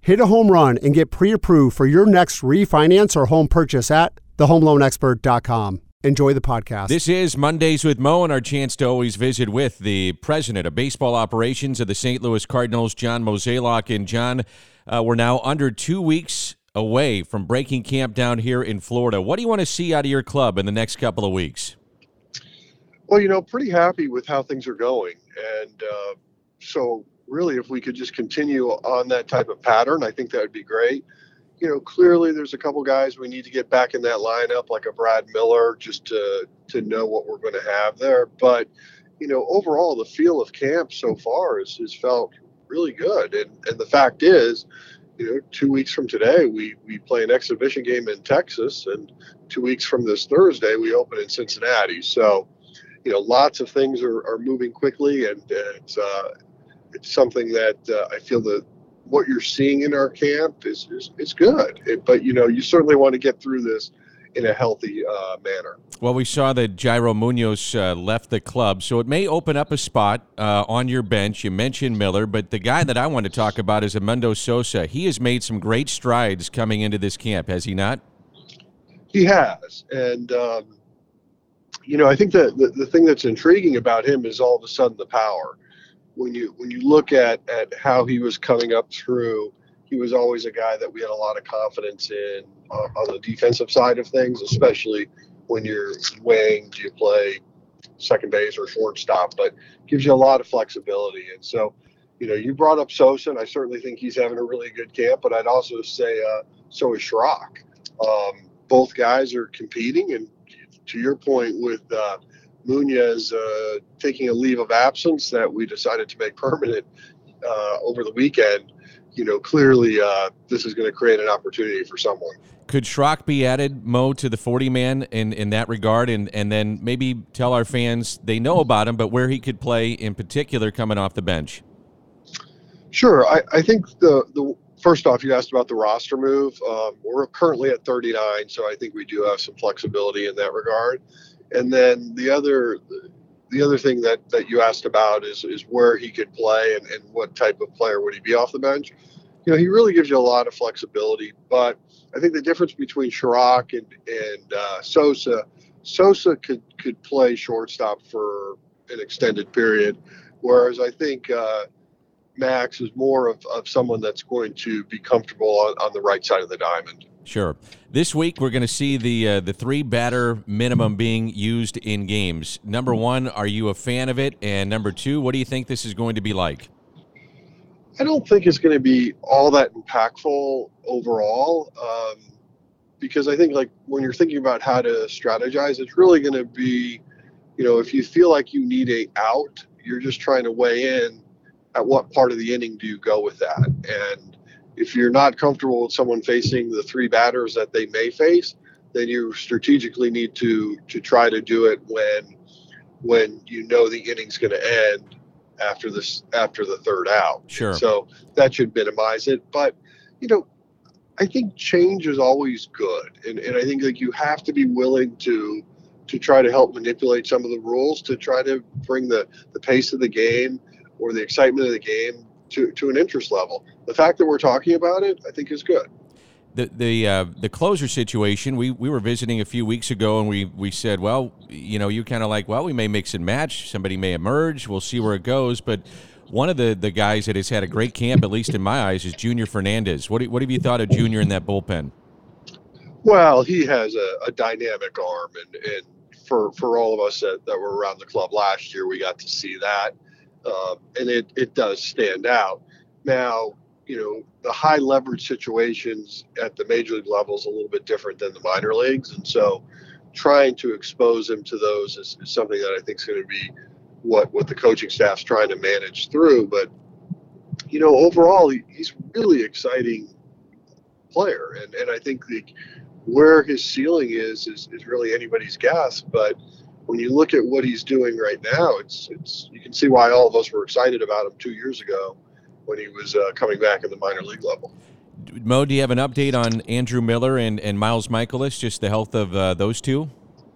Hit a home run and get pre-approved for your next refinance or home purchase at thehomeloanexpert.com. Enjoy the podcast. This is Mondays with Mo, and our chance to always visit with the president of baseball operations of the St. Louis Cardinals, John Mozeliak. And John, we're now under 2 weeks away from breaking camp down here in Florida. What do you want to see out of your club in the next couple of weeks? Well, pretty happy with how things are going. And so really, if we could just continue on that type of pattern, I think that would be great. Clearly there's a couple guys we need to get back in that lineup, like a Brad Miller, just to know what we're going to have there. But, overall, the feel of camp so far has felt really good. And the fact is, 2 weeks from today, we play an exhibition game in Texas, and 2 weeks from this Thursday, we open in Cincinnati. So, lots of things are moving quickly, and it's something that I feel that what you're seeing in our camp is good. But, you certainly want to get through this in a healthy manner. Well, we saw that Jairo Munoz left the club, so it may open up a spot on your bench. You mentioned Miller, but the guy that I want to talk about is Edmundo Sosa. He has made some great strides coming into this camp, has he not? He has. And, I think that the thing that's intriguing about him is all of a sudden the power. When you look at how he was coming up through, he was always a guy that we had a lot of confidence in on the defensive side of things, especially when you're weighing, do you play second base or shortstop, but gives you a lot of flexibility. And so, you brought up Sosa, and I certainly think he's having a really good camp, but I'd also say so is Schrock. Both guys are competing, and to your point with Munoz taking a leave of absence that we decided to make permanent over the weekend, clearly this is going to create an opportunity for someone. Could Schrock be added, Mo, to the 40-man in that regard, and then maybe tell our fans they know about him, but where he could play in particular coming off the bench? Sure. I think the first off, you asked about the roster move. We're currently at 39, so I think we do have some flexibility in that regard. And then the other thing that you asked about is where he could play and what type of player would he be off the bench. He really gives you a lot of flexibility. But I think the difference between Schrock and Sosa could play shortstop for an extended period, whereas I think Max is more of someone that's going to be comfortable on the right side of the diamond. Sure. This week, we're going to see the three-batter minimum being used in games. Number one, are you a fan of it? And number two, what do you think this is going to be like? I don't think it's going to be all that impactful overall, because I think when you're thinking about how to strategize, it's really going to be, if you feel like you need a out, you're just trying to weigh in at what part of the inning do you go with that. And if you're not comfortable with someone facing the three batters that they may face, then you strategically need to try to do it when the inning's going to end after the third out. Sure. So that should minimize it. But, I think change is always good. And I think you have to be willing to try to help manipulate some of the rules to try to bring the pace of the game or the excitement of the game to an interest level. The fact that we're talking about it, I think, is good. The closer situation, we were visiting a few weeks ago, and we said, well, you kind of like, well, we may mix and match. Somebody may emerge. We'll see where it goes. But one of the guys that has had a great camp, at least in my eyes, is Junior Fernandez. What have you thought of Junior in that bullpen? Well, he has a dynamic arm, and for all of us that were around the club last year, we got to see that. And it does stand out. Now, the high leverage situations at the major league level is a little bit different than the minor leagues. And so trying to expose him to those is something that I think is going to be what the coaching staff's trying to manage through. But, overall, he's a really exciting player. And I think where his ceiling is really anybody's guess. But when you look at what he's doing right now, it's you can see why all of us were excited about him 2 years ago when he was coming back in the minor league level. Mo, do you have an update on Andrew Miller and Miles Michaelis, just the health of those two?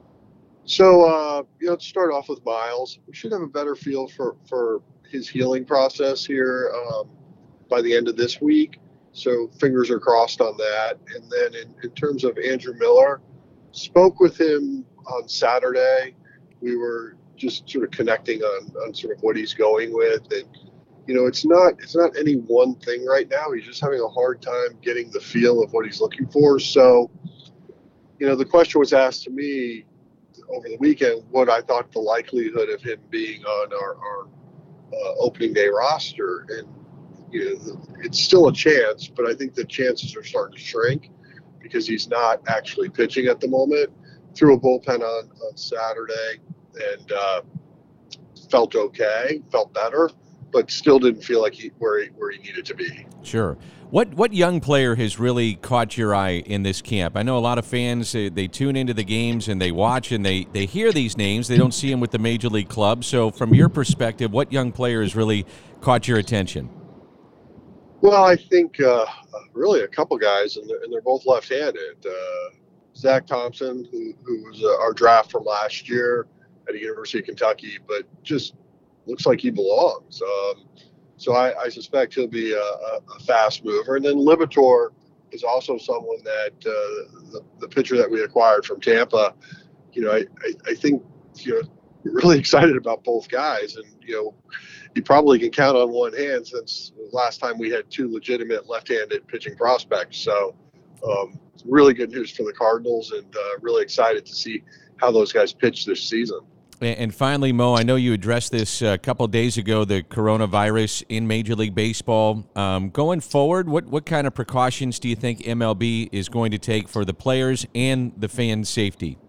So, to start off with Miles, we should have a better feel for his healing process here by the end of this week. So fingers are crossed on that. And then in terms of Andrew Miller, spoke with him on Saturday. We were just sort of connecting on sort of what he's going with. And, it's not any one thing right now. He's just having a hard time getting the feel of what he's looking for. So, the question was asked to me over the weekend what I thought the likelihood of him being on our opening day roster. And, it's still a chance, but I think the chances are starting to shrink because he's not actually pitching at the moment. Threw a bullpen on Saturday and felt okay, felt better, but still didn't feel like where he needed to be. Sure. What young player has really caught your eye in this camp? I know a lot of fans, they tune into the games and they watch and they hear these names. They don't see them with the major league club. So from your perspective, what young player has really caught your attention? Well, I think really a couple guys, and they're both left-handed. Zach Thompson, who was our draft from last year at the University of Kentucky, but just looks like he belongs. So I suspect he'll be a fast mover. And then Liberatore is also someone that the pitcher that we acquired from Tampa, I think, we're really excited about both guys. And, you probably can count on one hand since the last time we had two legitimate left-handed pitching prospects. So really good news for the Cardinals, and really excited to see how those guys pitch this season. And finally, Mo, I know you addressed this a couple of days ago, the coronavirus in Major League Baseball. Going forward, what kind of precautions do you think MLB is going to take for the players and the fans' safety?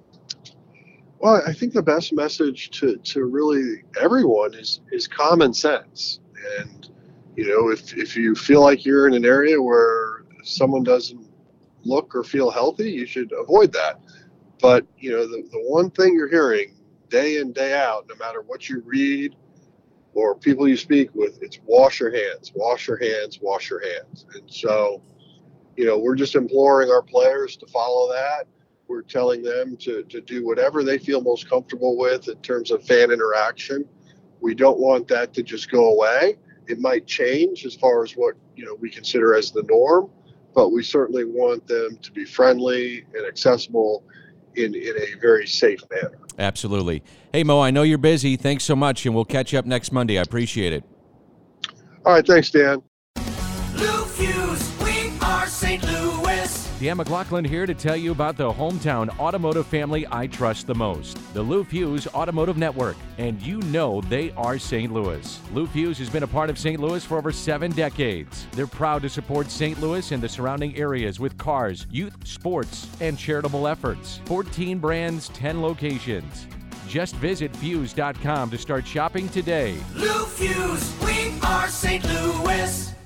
Well, I think the best message to really everyone is common sense. And, if you feel like you're in an area where someone doesn't look or feel healthy, you should avoid that. But, the one thing you're hearing day in, day out, no matter what you read or people you speak with, it's wash your hands, wash your hands, wash your hands. And so, we're just imploring our players to follow that. We're telling them to do whatever they feel most comfortable with in terms of fan interaction. We don't want that to just go away. It might change as far as what, we consider as the norm, but we certainly want them to be friendly and accessible in a very safe manner. Absolutely. Hey, Mo, I know you're busy. Thanks so much, and we'll catch up next Monday. I appreciate it. All right, thanks, Dan. Lou Fuse, we are St. Louis. Dan McLaughlin here to tell you about the hometown automotive family I trust the most, the Lou Fuse Automotive Network, and they are St. Louis. Lou Fuse has been a part of St. Louis for over 7 decades. They're proud to support St. Louis and the surrounding areas with cars, youth, sports, and charitable efforts. 14 brands, 10 locations. Just visit Fuse.com to start shopping today. Lou Fuse, we are St. Louis.